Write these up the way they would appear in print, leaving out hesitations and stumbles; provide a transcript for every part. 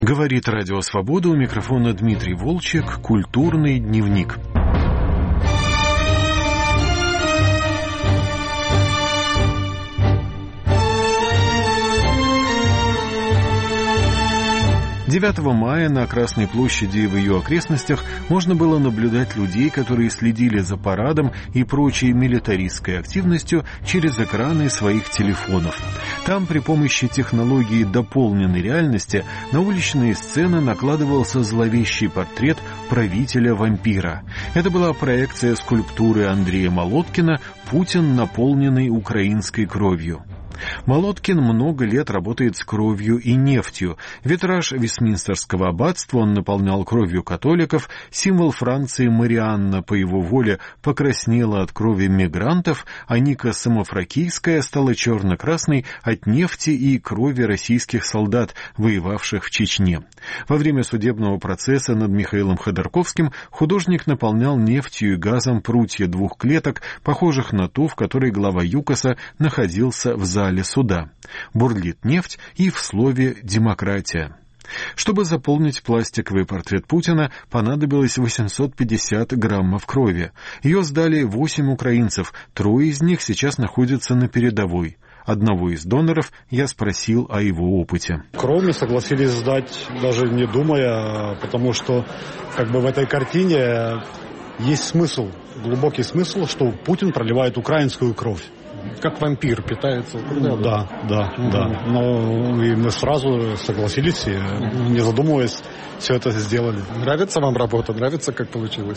Говорит Радио Свобода, у микрофона Дмитрий Волчек, «Культурный дневник». «9 мая на Красной площади и в ее окрестностях можно было наблюдать людей, которые следили за парадом и прочей милитаристской активностью через экраны своих телефонов. Там при помощи технологии дополненной реальности на уличные сцены накладывался зловещий портрет правителя-вампира. Это была проекция скульптуры Андрея Молоткина «Путин, наполненный украинской кровью». Молоткин много лет работает с кровью и нефтью. Витраж Вестминстерского аббатства он наполнял кровью католиков, символ Франции Марианна по его воле покраснела от крови мигрантов, а Ника Самофракийская стала черно-красной от нефти и крови российских солдат, воевавших в Чечне. Во время судебного процесса над Михаилом Ходорковским художник наполнял нефтью и газом прутья 2 клеток, похожих на ту, в которой глава ЮКОСа находился в зале суда. Бурлит нефть и в слове «демократия». Чтобы заполнить пластиковый портрет Путина, понадобилось 850 граммов крови. Ее сдали 8 украинцев, 3 из них сейчас находятся на передовой. Одного из доноров я спросил о его опыте. Кровь мы согласились сдать, даже не думая, потому что в этой картине есть смысл, глубокий смысл, что Путин проливает украинскую кровь. Как вампир питается. Да. Но и мы сразу согласились, и, не задумываясь, все это сделали. Нравится вам работа? Нравится, как получилось?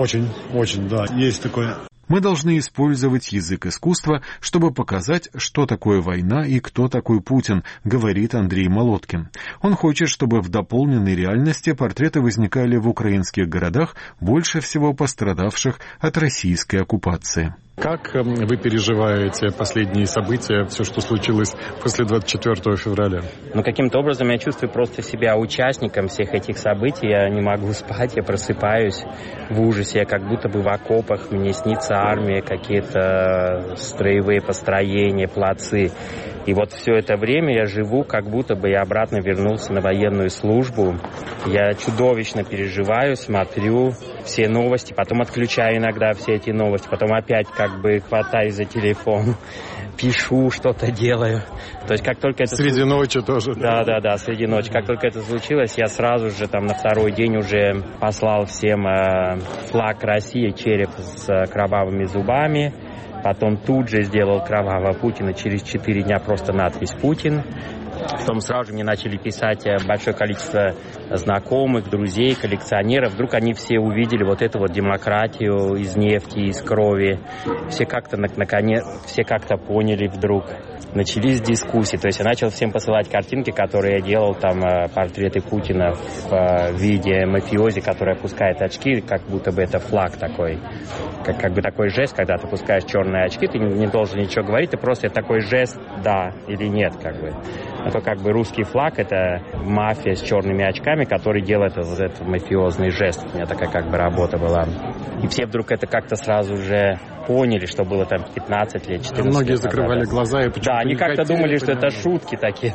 Очень, да. Есть такое. Мы должны использовать язык искусства, чтобы показать, что такое война и кто такой Путин, говорит Андрей Молоткин. Он хочет, чтобы в дополненной реальности портреты возникали в украинских городах, больше всего пострадавших от российской оккупации. Как вы переживаете последние события, все, что случилось после 24 февраля? Каким-то образом я чувствую просто себя участником всех этих событий. Я не могу спать, я просыпаюсь в ужасе, я как будто бы в окопах. Мне снится армия, какие-то строевые построения, плацы. И вот все это время я живу, как будто бы я обратно вернулся на военную службу. Я чудовищно переживаю, смотрю все новости, потом отключаю иногда все эти новости, потом опять хватаюсь за телефон, пишу, что-то делаю. То есть как только это... Среди ночи тоже? Да, среди ночи. Как только это случилось, я сразу же на второй день уже послал всем флаг России, череп с кровавыми зубами. Потом тут же сделал кровавого Путина, через 4 дня просто надпись «Путин». Потом сразу же мне начали писать большое количество знакомых, друзей, коллекционеров. Вдруг они все увидели вот эту вот демократию из нефти, из крови. Все как-то все как-то поняли вдруг. Начались дискуссии. То есть я начал всем посылать картинки, которые я делал, портреты Путина в виде мафиози, который опускает очки, как будто бы это флаг такой. Как бы такой жест, когда ты опускаешь черные очки, ты не должен ничего говорить, ты просто такой жест «да» или «нет». А то русский флаг — это мафия с черными очками, который делает этот мафиозный жест. У меня такая работа была. И все вдруг это как-то сразу же поняли, что было 15 лет, 14 лет. Многие закрывали глаза и почему-то они как-то думали, что это шутки такие.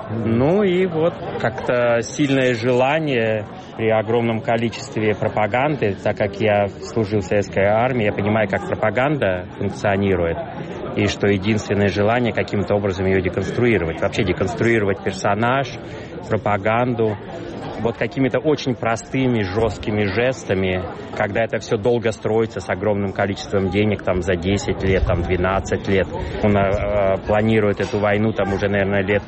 И вот как-то сильное желание при огромном количестве пропаганды, так как я служил в советской армии, я понимаю, как пропаганда функционирует, и что единственное желание каким-то образом ее деконструировать. Вообще деконструировать персонаж, пропаганду, вот какими-то очень простыми, жесткими жестами, когда это все долго строится с огромным количеством денег, за 10 лет, 12 лет. Он планирует эту войну уже, наверное, лет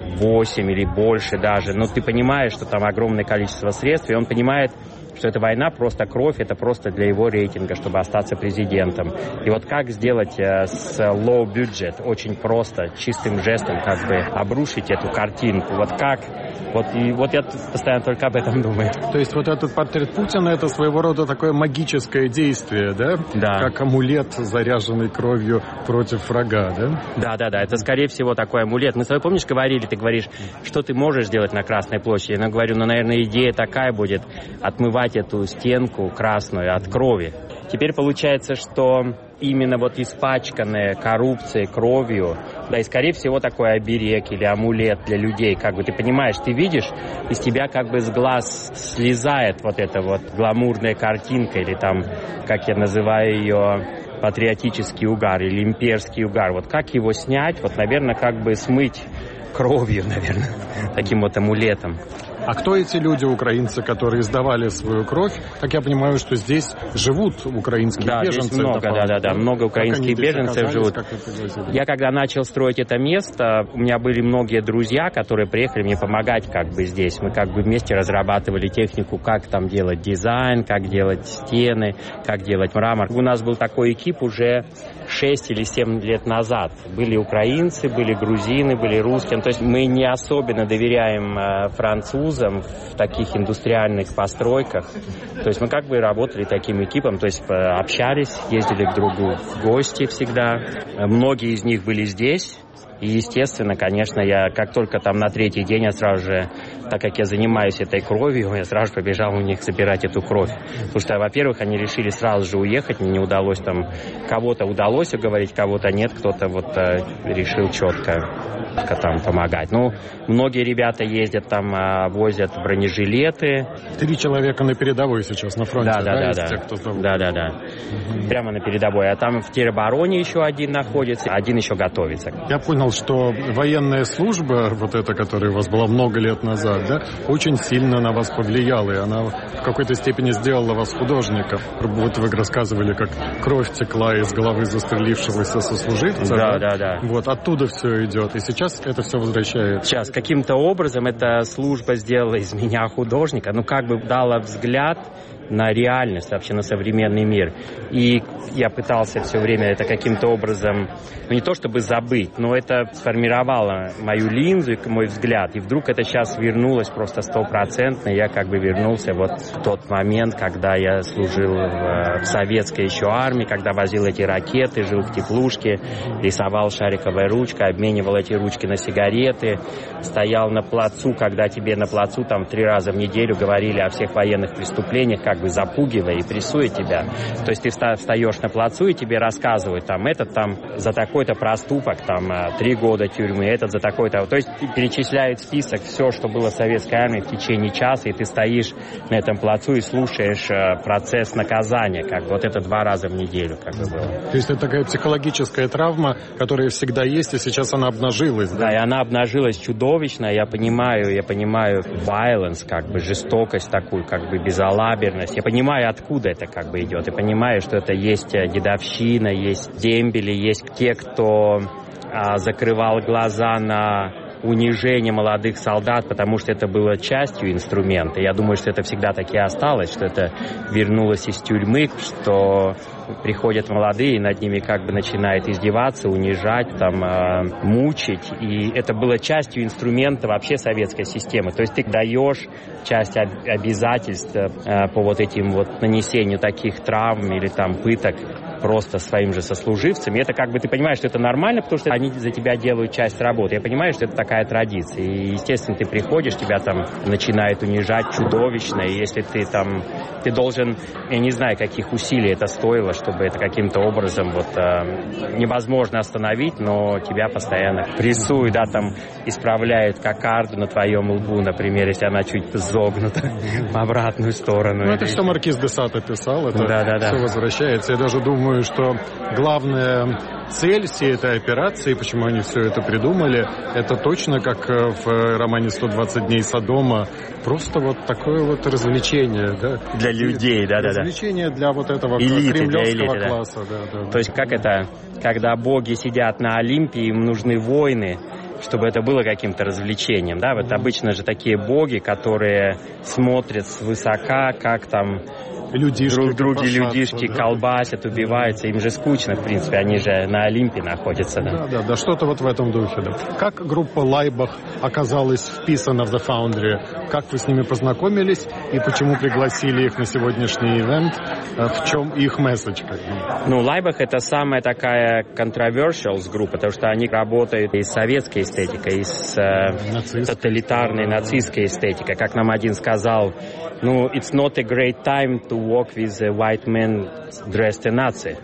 8 или больше даже. Но ты понимаешь, что там огромное количество средств, и он понимает, что эта война просто кровь, это просто для его рейтинга, чтобы остаться президентом. И вот как сделать с low budget, очень просто, чистым жестом, обрушить эту картинку. Вот как? Вот я постоянно только об этом думаю. То есть вот этот портрет Путина — это своего рода такое магическое действие, да? Да. Как амулет, заряженный кровью против врага, да? Да. Это, скорее всего, такой амулет. Мы с тобой, помнишь, говорили, ты говоришь, что ты можешь сделать на Красной площади? Я говорю, наверное, идея такая будет — отмывать эту стенку красную от крови. Теперь получается, что именно вот испачканное коррупцией, кровью, да, и, скорее всего, такой оберег или амулет для людей, как бы ты понимаешь, ты видишь, из тебя как бы с глаз слезает вот эта вот гламурная картинка, или там, как я называю ее, патриотический угар или имперский угар. Вот как его снять, вот, наверное, как бы смыть кровью, наверное, таким вот амулетом. А кто эти люди, украинцы, которые сдавали свою кровь? Как я понимаю, что здесь живут украинские беженцы. Здесь много, много украинских беженцев живут. Я когда начал строить это место, у меня были многие друзья, которые приехали мне помогать как бы здесь. Мы как бы вместе разрабатывали технику, как там делать дизайн, как делать стены, как делать мрамор. У нас был такой экип уже 6 или 7 лет назад. Были украинцы, были грузины, были русские. То есть мы не особенно доверяем французам в таких индустриальных постройках. То есть мы как бы работали таким экипом, то есть общались, ездили к другу в гости всегда. Многие из них были здесь. И, естественно, конечно, я как только там на третий день, я сразу же, так как я занимаюсь этой кровью, я сразу же побежал у них забирать эту кровь. Потому что, во-первых, они решили сразу же уехать, мне не удалось там, кого-то удалось уговорить, кого-то нет, кто-то вот решил четко там помогать. Ну, многие ребята ездят там, возят бронежилеты. 3 человека на передовой сейчас на фронте, да? Да. Прямо на передовой. А там в теробороне еще один находится, один еще готовится. Я понял, что военная служба, вот эта, которая у вас была много лет назад, да, очень сильно на вас повлияла, и она в какой-то степени сделала вас художником. Вот вы рассказывали, как кровь текла из головы застрелившегося сослуживца. Да. Вот оттуда все идет, и сейчас это все возвращается. Сейчас каким-то образом эта служба сделала из меня художника, как бы дала взгляд на реальность, вообще на современный мир. И я пытался все время это каким-то образом, не то чтобы забыть, но это сформировало мою линзу и мой взгляд. И вдруг это сейчас вернулось просто 100%. Я как бы вернулся вот в тот момент, когда я служил в советской еще армии, когда возил эти ракеты, жил в теплушке, рисовал шариковой ручкой, обменивал эти ручки на сигареты, стоял на плацу, когда тебе на плацу там 3 раза в неделю говорили о всех военных преступлениях, как бы запугивая и прессуя тебя. То есть ты встаешь на плацу, и тебе рассказывают, там, этот там за такой-то проступок, там, 3 года тюрьмы, этот за такой-то. То есть перечисляют список, все, что было в советской армии в течение часа, и ты стоишь на этом плацу и слушаешь процесс наказания, как вот это 2 раза в неделю, как бы было. То есть это такая психологическая травма, которая всегда есть, и сейчас она обнажилась, да? Да, и она обнажилась чудовищно, я понимаю violence, как бы жестокость такую, как бы безалаберность. Я понимаю, откуда это как бы идет. Я понимаю, что это есть дедовщина, есть дембели, есть те, кто закрывал глаза на унижение молодых солдат, потому что это было частью инструмента. Я думаю, что это всегда таки осталось, что это вернулось из тюрьмы, что приходят молодые и над ними как бы начинают издеваться, унижать, там, мучить. И это было частью инструмента вообще советской системы. То есть ты даешь часть обязательств по вот этим вот нанесению таких травм или там пыток просто своим же сослуживцам. И это как бы ты понимаешь, что это нормально, потому что они за тебя делают часть работы. Я понимаю, что это такая традиция. И, естественно, ты приходишь, тебя там начинают унижать чудовищно. И если ты там, ты должен, я не знаю, каких усилий это стоило, чтобы это каким-то образом вот невозможно остановить, но тебя постоянно прессуют, да, там исправляют кокарду на твоем лбу, например, если она чуть загнута в обратную сторону. Ну, это все Маркиз де Сад описал, это все возвращается. Я даже думаю, что главная цель всей этой операции, почему они все это придумали, это точно как в романе «120 дней Содома», просто вот такое вот развлечение, да? Для людей, да. Развлечение для вот этого элиты, кремлевского элиты, класса, да. То есть как это, когда боги сидят на Олимпе, им нужны войны, чтобы это было каким-то развлечением, да? Вот обычно же такие боги, которые смотрят свысока, как там друг друга людишки колбасят, убиваются. Им же скучно, в принципе. Они же на Олимпе находятся. Да, что-то вот в этом духе. Да. Как группа Лайбах оказалась вписана в The Foundry? Как вы с ними познакомились? И почему пригласили их на сегодняшний ивент? В чем их месседж? Лайбах — это самая такая controversial группа, потому что они работают и с советской эстетикой, и с тоталитарной нацистской эстетикой. Как нам один сказал, it's not a great time to walk with a white man dressed in Nazi.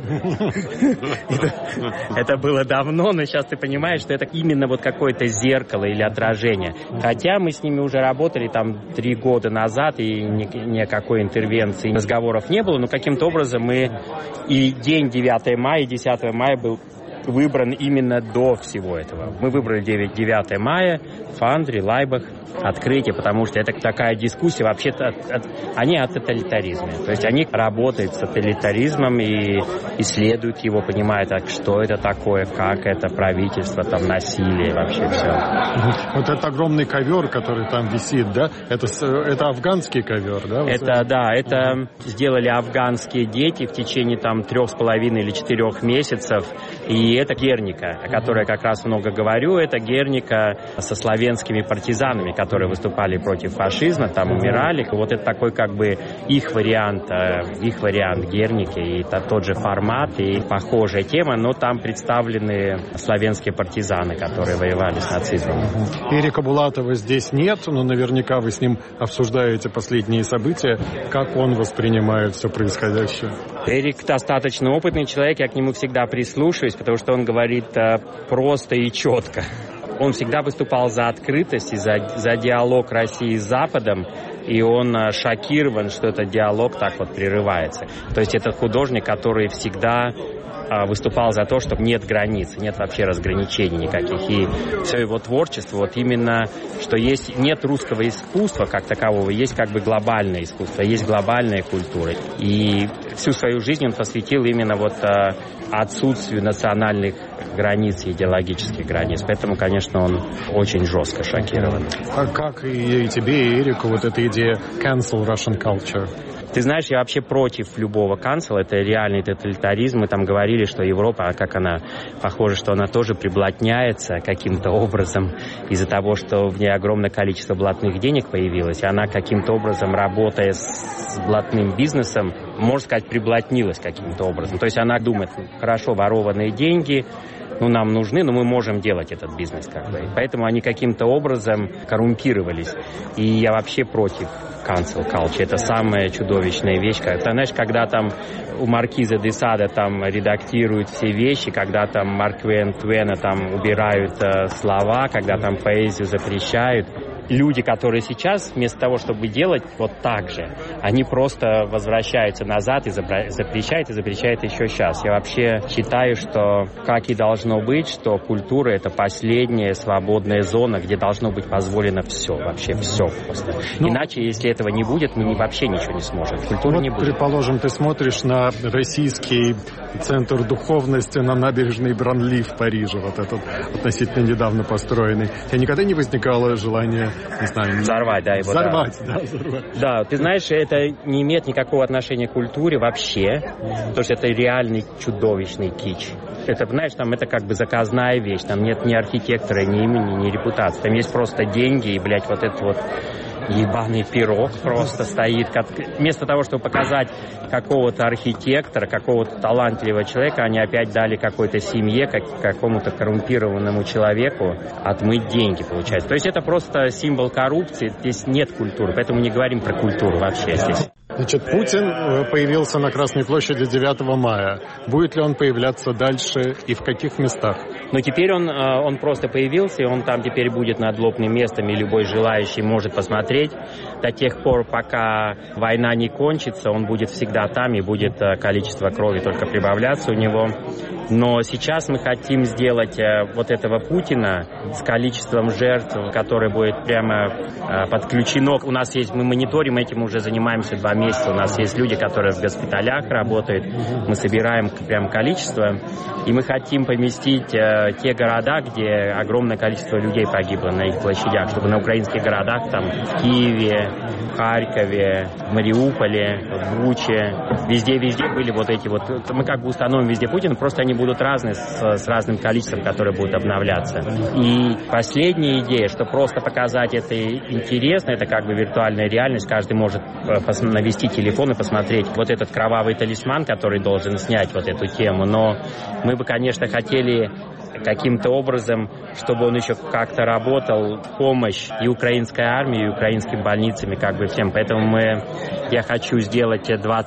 Это было давно, но сейчас ты понимаешь, что это именно вот какое-то зеркало или отражение. Хотя мы с ними уже работали там 3 года назад, и никакой интервенции, разговоров не было, но каким-то образом мы и день 9 мая, и 10 мая был выбран именно до всего этого. Мы выбрали 9 мая, Фандри, Лайбах, открытие, потому что это такая дискуссия вообще-то они о тоталитаризме. То есть они работают с тоталитаризмом и исследуют его, понимают, что это такое, как это правительство, там насилие, вообще все. Вот этот огромный ковер, который там висит, да? Это афганский ковер, да? Это сделали афганские дети в течение там 3,5 или 4 месяцев. И это Герника, о которой я как раз много говорю. Это Герника со славянскими партизанами, которые выступали против фашизма, там умирали. Вот это такой как бы их вариант Герники, и это тот же формат, и похожая тема, но там представлены славянские партизаны, которые воевали с нацизмом. Эрика Булатова здесь нет, но наверняка вы с ним обсуждаете последние события. Как он воспринимает все происходящее? Эрик достаточно опытный человек, я к нему всегда прислушиваюсь, потому что он говорит просто и четко. Он всегда выступал за открытость и за диалог России с Западом, и он шокирован, что этот диалог так вот прерывается. То есть это художник, который всегда выступал за то, что нет границ, нет вообще разграничений никаких. И все его творчество, вот именно, что нет русского искусства как такового, есть как бы глобальное искусство, есть глобальная культура. И всю свою жизнь он посвятил именно вот отсутствию национальных границ, идеологических границ. Поэтому, конечно, он очень жестко шокирован. А как и тебе, и Эрику, вот эта идея cancel Russian culture? Ты знаешь, я вообще против любого канцела. Это реальный тоталитаризм. Мы там говорили, что Европа, как она, похоже, что она тоже приблотняется каким-то образом из-за того, что в ней огромное количество блатных денег появилось. И она каким-то образом, работая с блатным бизнесом, можно сказать, приблотнилась каким-то образом. То есть она думает, хорошо, ворованные деньги, нам нужны, но мы можем делать этот бизнес как бы. Поэтому они каким-то образом коррумпировались. И я вообще против cancel culture. Это самая чудовищная вещь. Ты знаешь, когда там у Маркиза де Сада там редактируют все вещи, когда там Марка Твена там убирают слова, когда там поэзию запрещают. Люди, которые сейчас, вместо того, чтобы делать вот так же, они просто возвращаются назад и запрещают еще сейчас. Я вообще считаю, что, как и должно быть, что культура — это последняя свободная зона, где должно быть позволено все, вообще все просто. Иначе, если этого не будет, мы вообще ничего не сможем. Культуры не будет. Предположим, ты смотришь на российский центр духовности на набережной Бранли в Париже, вот этот относительно недавно построенный. У тебя никогда не возникало желания, не знаю... Взорвать, да, его. Взорвать. Да, ты знаешь, это не имеет никакого отношения к культуре вообще, потому что это реальный чудовищный кич. Это, знаешь, там это как бы заказная вещь, там нет ни архитектора, ни имени, ни репутации. Там есть просто деньги и, блядь, вот этот вот ебаный пирог просто стоит. Вместо того, чтобы показать какого-то архитектора, какого-то талантливого человека, они опять дали какой-то семье, какому-то коррумпированному человеку отмыть деньги, получается. То есть это просто символ коррупции, здесь нет культуры, поэтому не говорим про культуру вообще здесь. Значит, Путин появился на Красной площади 9 мая. Будет ли он появляться дальше и в каких местах? Но теперь он просто появился, и он там теперь будет над лобным местом, и любой желающий может посмотреть. До тех пор, пока война не кончится, он будет всегда там, и будет количество крови только прибавляться у него. Но сейчас мы хотим сделать вот этого Путина с количеством жертв, которое будет прямо подключено. У нас есть, мы мониторим этим, уже занимаемся 2 месяца. У нас есть люди, которые в госпиталях работают. Мы собираем прям количество. И мы хотим поместить те города, где огромное количество людей погибло на их площадях, чтобы на украинских городах, там, в Киеве, в Харькове, в Мариуполе, в Буче, везде были вот эти вот... Мы как бы установим везде Путина, просто они будут разные, с разным количеством, которые будут обновляться. И последняя идея, что просто показать это интересно, это как бы виртуальная реальность, каждый может навести телефон и посмотреть вот этот кровавый талисман, который должен снять вот эту тему, но мы бы, конечно, хотели каким-то образом, чтобы он еще как-то работал, помощь и украинской армии, и украинским больницам, и как бы всем. Поэтому я хочу сделать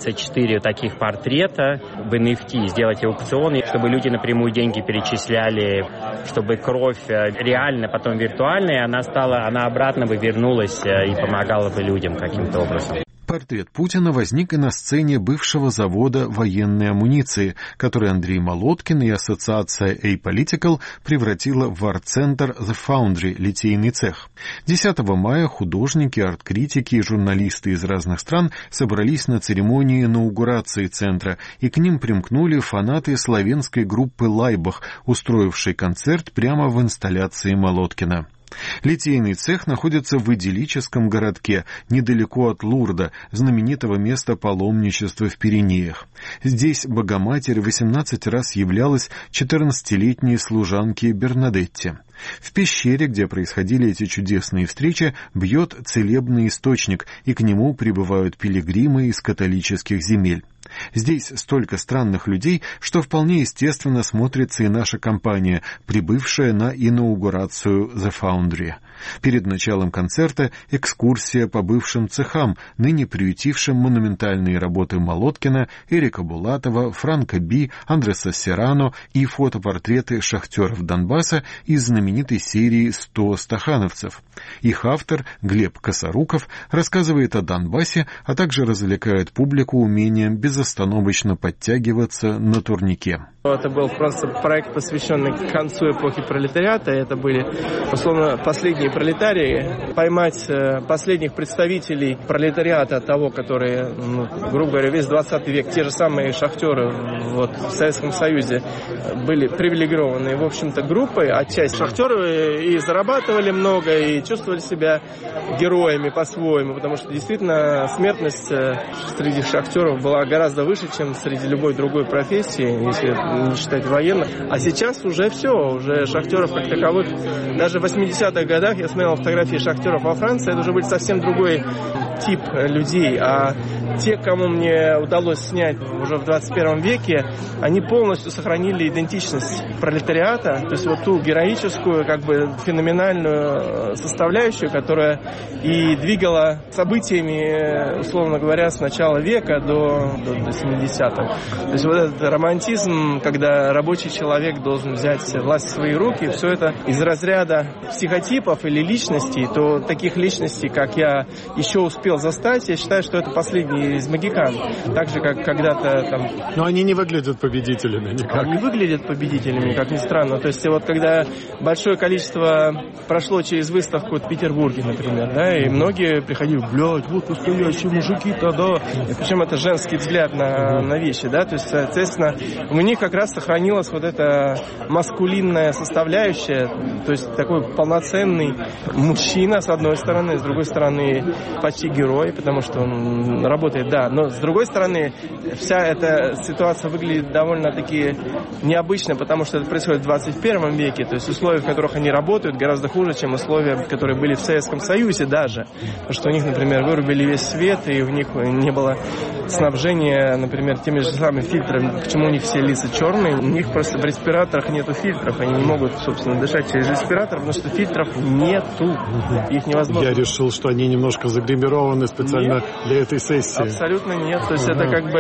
24 таких портрета в NFT, сделать аукцион, чтобы люди напрямую деньги перечисляли, чтобы кровь реально, потом виртуальная, она обратно бы вернулась и помогала бы людям каким-то образом. Портрет Путина возник и на сцене бывшего завода военной амуниции, который Андрей Молоткин и ассоциация A-Political превратила в арт-центр The Foundry, литейный цех. 10 мая художники, арт-критики и журналисты из разных стран собрались на церемонии инаугурации центра, и к ним примкнули фанаты славянской группы «Лайбах», устроившей концерт прямо в инсталляции Молоткина. Литейный цех находится в идиллическом городке, недалеко от Лурда, знаменитого места паломничества в Пиренеях. Здесь Богоматерь 18 раз являлась 14-летней служанке Бернадетте. В пещере, где происходили эти чудесные встречи, бьет целебный источник, и к нему прибывают пилигримы из католических земель. Здесь столько странных людей, что вполне естественно смотрится и наша компания, прибывшая на инаугурацию The Foundry. Перед началом концерта экскурсия по бывшим цехам, ныне приютившим монументальные работы Молоткина, Эрика Булатова, Франка Би, Андреса Серрано и фотопортреты шахтеров Донбасса из знаменитой серии «100 стахановцев». Их автор, Глеб Косоруков, рассказывает о Донбассе, а также развлекает публику умением безостановочно подтягиваться на турнике. Это был просто проект, посвященный концу эпохи пролетариата. Это были, условно, последние пролетарии. Поймать последних представителей пролетариата, того, которые, грубо говоря, весь 20 век, те же самые шахтеры в Советском Союзе были привилегированные, в общем-то, группой. Отчасти шахтеры и зарабатывали много, и чувствовали себя героями по-своему, потому что действительно смертность среди шахтеров была гораздо выше, чем среди любой другой профессии, если не считать военных. А сейчас уже все, уже шахтеров как таковых. Даже в 80-х годах я смотрел фотографии шахтеров во Франции, это уже был совсем другой тип людей. А те, кому мне удалось снять уже в 21 веке, они полностью сохранили идентичность пролетариата, то есть вот ту героическую, как бы феноменальную составляющую, которая и двигала событиями, условно говоря, с начала века до 70-х. То есть вот этот романтизм, когда рабочий человек должен взять власть в свои руки, все это из разряда психотипов или личностей, то таких личностей, как я еще успел застать, я считаю, что это последний из магикан. Так же, как когда-то там... Но они не выглядят победителями никак. Они выглядят победителями, как ни странно. То есть вот когда большое количество прошло через выставку в Петербурге, например, да, и многие приходили, блядь, вот настоящие мужики-то, да. И причем это женский взгляд на вещи, да, то есть, соответственно, у них как раз сохранилась вот эта маскулинная составляющая, то есть такой полноценный мужчина, с одной стороны, с другой стороны, почти герой, потому что он работает, да, но с другой стороны, вся эта ситуация выглядит довольно-таки необычно, потому что это происходит в 21 веке, то есть условия, в которых они работают, гораздо хуже, чем условия, которые были в Советском Союзе даже, потому что у них, например, вырубили весь свет, и у них не было снабжения, например, теми же самыми фильтрами, почему у них все лица черные, у них просто в респираторах нету фильтров, они не могут, собственно, дышать через респиратор, потому что фильтров нету, их невозможно. Я решил, что они немножко загримированы специально для этой сессии. Абсолютно нет, то есть это как бы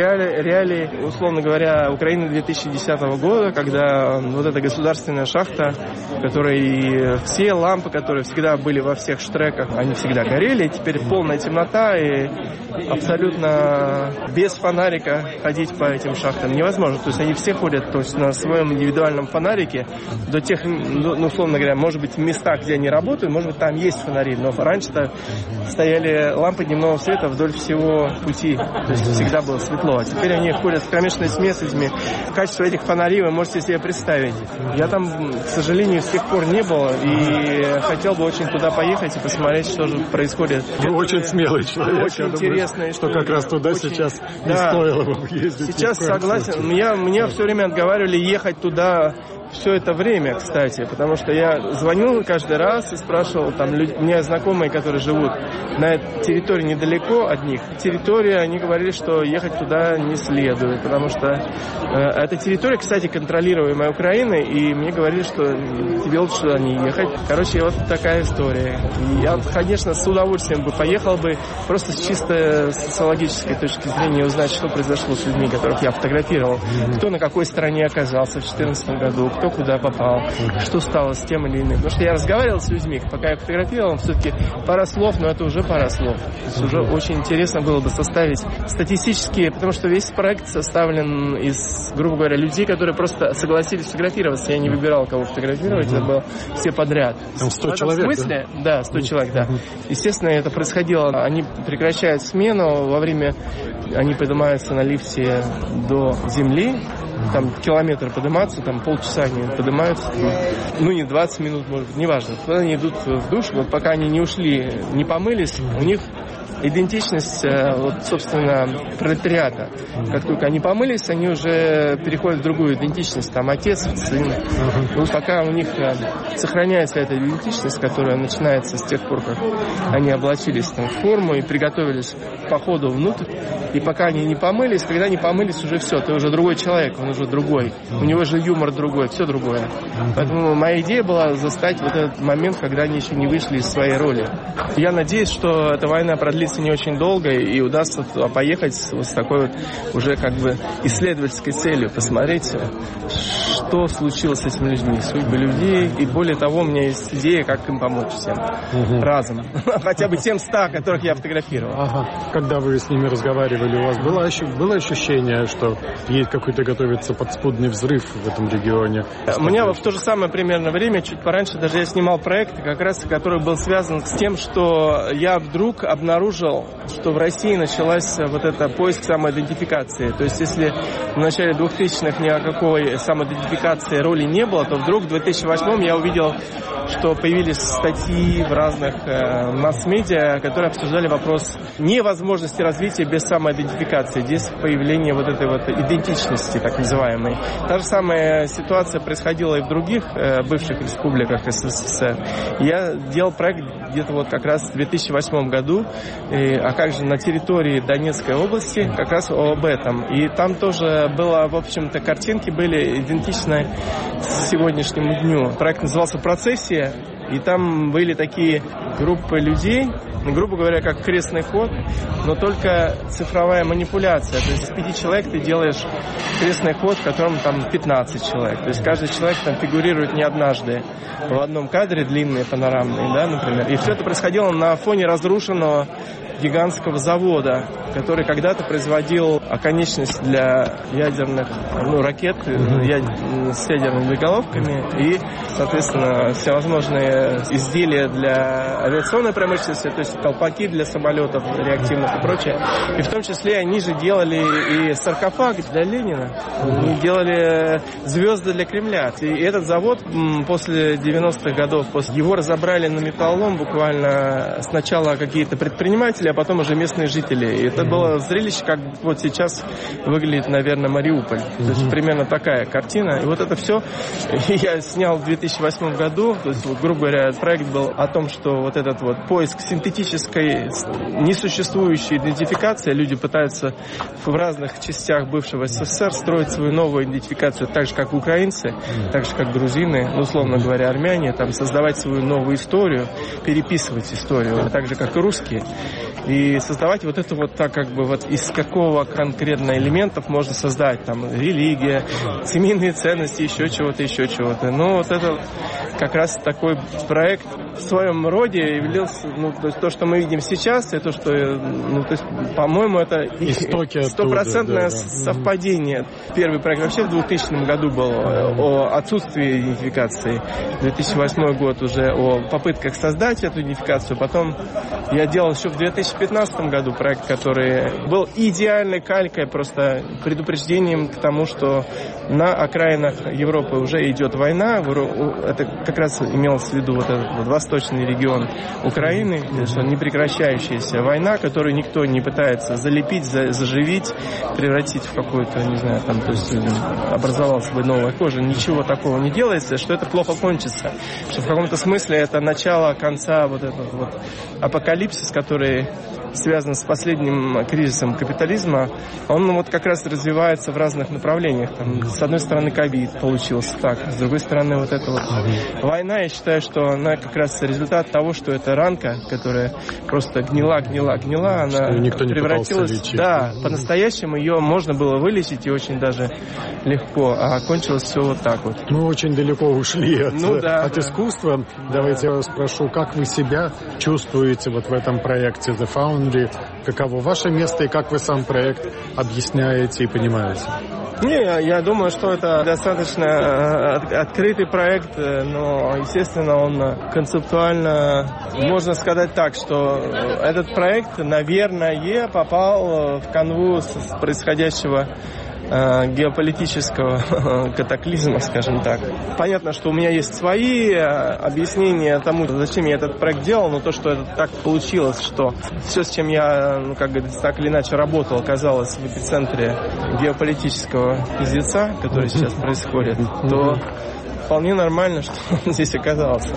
реалии, условно говоря, Украины 2010 года, когда вот эта государственная шахта, в которой все лампы, которые всегда были во всех штреках, они всегда горели, и теперь полная темнота, и абсолютно без фонарика ходить по этим шахтам невозможно. То есть они все ходят, то есть на своем индивидуальном фонарике до тех, условно говоря, может быть, места, где они работают, может быть, там есть фонари, но раньше-то стояли лампы дневного света вдоль всего пути, то есть всегда было светло. А теперь они ходят в кромешной тьме с этими. Качество этих фонарей вы можете себе представить. Я там, к сожалению, с тех пор не был и хотел бы очень туда поехать и посмотреть, что же происходит. Вы очень смелый человек. Очень интересно, что как раз туда очень... сейчас не стоило бы ездить. Сейчас согласен. Мне все время отговаривали ехать туда все это время, кстати, потому что я звонил каждый раз и спрашивал, там, у меня знакомые, которые живут на территории недалеко от них, территория, они говорили, что ехать туда не следует, потому что эта территория, кстати, контролируемая Украиной, и мне говорили, что тебе лучше туда не ехать. Короче, вот такая история. И я, конечно, с удовольствием бы поехал бы, просто с чисто социологической точки зрения узнать, что произошло с людьми, которых я фотографировал, кто на какой стороне оказался в 2014 году, кто куда попал, что стало с тем или иным. Потому что я разговаривал с людьми, пока я фотографировал, все-таки пара слов, но это уже пара слов. То есть уже очень интересно было бы составить статистические, потому что весь проект составлен из, грубо говоря, людей, которые просто согласились фотографироваться. Я не выбирал, кого фотографировать, это было все подряд. Там 100 человек, в смысле? Да, 100 человек, да. Естественно, это происходило. Они прекращают смену, во время они поднимаются на лифте до земли, там километр подниматься, там полчаса они поднимаются, ну не 20 минут, может быть, неважно. Когда они идут в душ, вот пока они не ушли, не помылись, у них идентичность, вот, собственно, пролетариата. Как только они помылись, они уже переходят в другую идентичность, там, отец, сын. Ну, пока у них сохраняется эта идентичность, которая начинается с тех пор, как они облачились там, в форму и приготовились к походу внутрь. И пока они не помылись, когда они помылись, уже все, ты уже другой человек, он уже другой. У него же юмор другой, все другое. Поэтому моя идея была застать вот этот момент, когда они еще не вышли из своей роли. Я надеюсь, что эта война продлится не очень долго и удастся поехать вот с такой вот уже как бы исследовательской целью, посмотреть, что случилось с этими людьми, судьбы людей. И более того, у меня есть идея, как им помочь всем разом. Хотя бы тем 100, которых я фотографировал. Ага. Когда вы с ними разговаривали, у вас было ощущение, что есть какой-то готовится подспудный взрыв в этом регионе? У меня в то же самое примерно время, чуть пораньше, даже я снимал проект, как раз который был связан с тем, что я вдруг обнаружил, что в России началась вот эта поиск самоидентификации. То есть, если в начале 2000-х ни о какой самоидентификации роли не было, то вдруг в 2008 я увидел, что появились статьи в разных масс-медиа, которые обсуждали вопрос невозможности развития без самоидентификации, без появления вот этой вот идентичности, так называемой. Та же самая ситуация происходила и в других бывших республиках СССР. Я делал проект где-то вот как раз в 2008 году, а также на территории Донецкой области, как раз об этом. И там тоже было, в общем-то, картинки были идентичны сегодняшнему дню. Проект назывался «Процессия», и там были такие группы людей, грубо говоря, как крестный ход, но только цифровая манипуляция. То есть из 5 человек ты делаешь крестный ход, в котором там 15 человек. То есть каждый человек там фигурирует не однажды в одном кадре, длинные, панорамные, да, например. И все это происходило на фоне разрушенного гигантского завода, который когда-то производил оконечность для ядерных ракет с ядерными боеголовками и, соответственно, всевозможные изделия для авиационной промышленности, то есть колпаки для самолетов реактивных и прочее. И в том числе они же делали и саркофаг для Ленина, и делали звезды для Кремля. И этот завод после 90-х годов, его разобрали на металлолом буквально сначала какие-то предприниматели, а потом уже местные жители. И это было зрелище, как вот сейчас выглядит, наверное, Мариуполь. То есть примерно такая картина. И вот это все я снял в 2008 году. То есть, вот, грубо говоря, проект был о том, что вот этот вот поиск синтетической, несуществующей идентификации. Люди пытаются в разных частях бывшего СССР строить свою новую идентификацию, так же, как украинцы, так же, как грузины, условно говоря, армяне, там, создавать свою новую историю, переписывать историю, так же, как и русские. И создавать вот это вот так, как бы, вот из какого конкретно элементов можно создать, там, религия, семейные ценности, еще чего-то. Но вот это как раз такой проект в своем роде являлся, то есть то, что мы видим сейчас, и то, что, то есть, по-моему, это стопроцентное совпадение. Первый проект вообще в 2000 году был о отсутствии идентификации. 2008 год уже о попытках создать эту идентификацию. Потом я делал еще в 2005 2015 году проект, который был идеальной калькой, просто предупреждением к тому, что на окраинах Европы уже идет война. Это как раз имелось в виду вот этот вот восточный регион Украины, что непрекращающаяся война, которую никто не пытается залепить, заживить, превратить в какую-то, не знаю, там, то есть образовалась бы новая кожа. Ничего такого не делается, что это плохо кончится. Что в каком-то смысле это начало конца вот этого вот апокалипсис, который связан с последним кризисом капитализма, он вот как раз развивается в разных направлениях. Там, с одной стороны, ковид получился так, с другой стороны, вот эта вот война, я считаю, что она как раз результат того, что эта ранка, которая просто гнила, она превратилась... Да, по-настоящему ее можно было вылечить и очень даже легко, а кончилось все вот так вот. Мы очень далеко ушли от искусства. Давайте я вас спрошу, как вы себя чувствуете вот в этом проекте The Foundry? Каково ваше место и как вы сам проект объясняете и понимаете? Я думаю, что это достаточно открытый проект, но, естественно, он концептуально, можно сказать так, что этот проект, наверное, попал в канву с происходящего геополитического катаклизма, скажем так. Понятно, что у меня есть свои объяснения тому, зачем я этот проект делал, но то, что это так получилось, что все, с чем я, как говорится, так или иначе работал, оказалось в эпицентре геополитического пиздеца, который сейчас происходит, то вполне нормально, что он здесь оказался.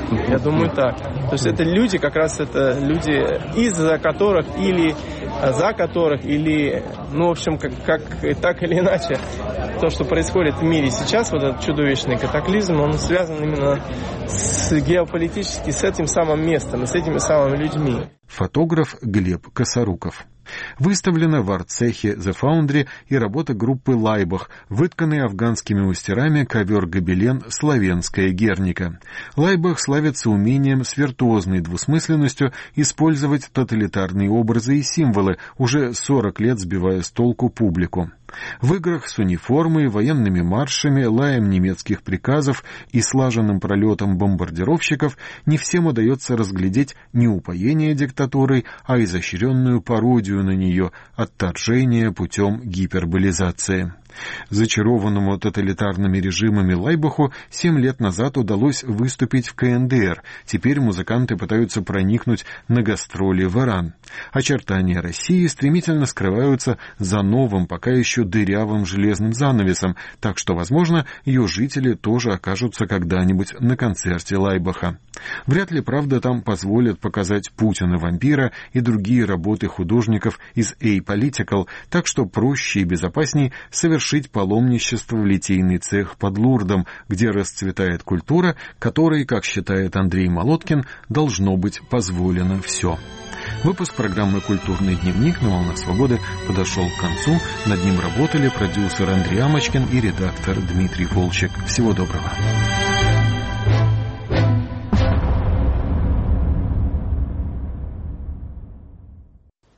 Я думаю, так. То есть это люди, как раз это люди, из-за которых или за которых, или, в общем, как так или иначе, то, что происходит в мире сейчас, вот этот чудовищный катаклизм, он связан именно геополитически с этим самым местом и с этими самыми людьми. Фотограф Глеб Косоруков. Выставлена в арт-цехе The Foundry и работа группы «Лайбах», вытканный афганскими мастерами ковер-гобелен «Славянская Герника». «Лайбах» славится умением с виртуозной двусмысленностью использовать тоталитарные образы и символы, уже 40 лет сбивая с толку публику. В играх с униформой, военными маршами, лаем немецких приказов и слаженным пролетом бомбардировщиков не всем удается разглядеть не упоение диктатурой, а изощренную пародию на нее, отторжение путем гиперболизации. Зачарованному тоталитарными режимами Лайбаху 7 лет назад удалось выступить в КНДР. Теперь музыканты пытаются проникнуть на гастроли в Иран. Очертания России стремительно скрываются за новым, пока еще дырявым железным занавесом, так что, возможно, ее жители тоже окажутся когда-нибудь на концерте Лайбаха. Вряд ли, правда, там позволят показать Путина-вампира и другие работы художников из Apolitical, так что проще и безопасней совершить паломничество в литейный цех под Лурдом, где расцветает культура, которой, как считает Андрей Молоткин, должно быть позволено все. Выпуск программы «Культурный дневник» на «Волнах Свободы» подошел к концу. Над ним работали продюсер Андрей Амочкин и редактор Дмитрий Волчек. Всего доброго.